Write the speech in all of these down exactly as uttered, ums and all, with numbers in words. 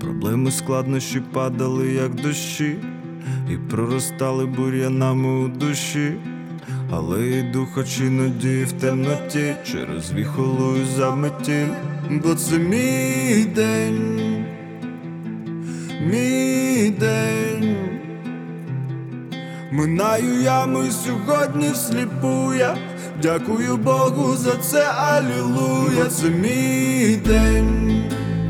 Проблеми, складнощі падали, як дощі, і проростали бур'янами у душі. Але йду хоч іноді в темноті, через віхолую заметіль. Бо це мій день, мій день. Минаю ями сьогодні всліпу я, дякую Богу за це, алілуя. Це мій день,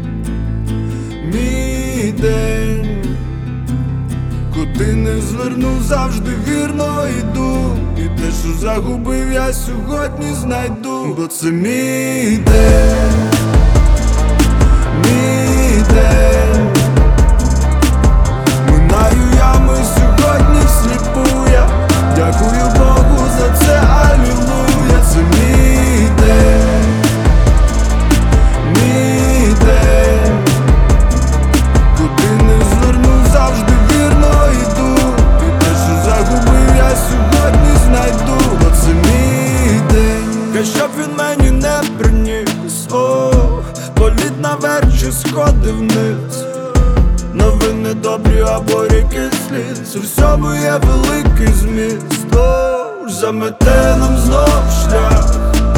мій день. Куди не зверну, завжди вірно йду, і те, що загубив, я сьогодні знайду. Бо це мій день, мій день. Минаю ями сьогодні всліпу я, дякую Богу за це, алілуя. Це мій день, мій день. Куди не зверну, завжди вірно йду, і те, що загубив, я сьогодні знайду. Бо це мій день. Хай щоб він мені не приніс, о, політ наверх чи сходи вниз, новини добрі або ріки сліз, у всьому є великий зміст. О, замете нам знов шлях,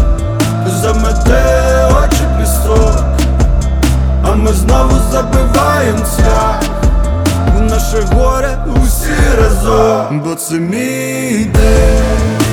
замете очі пісок, а ми знову забиваєм цвях в наше горе усі разом. Бо це мій день,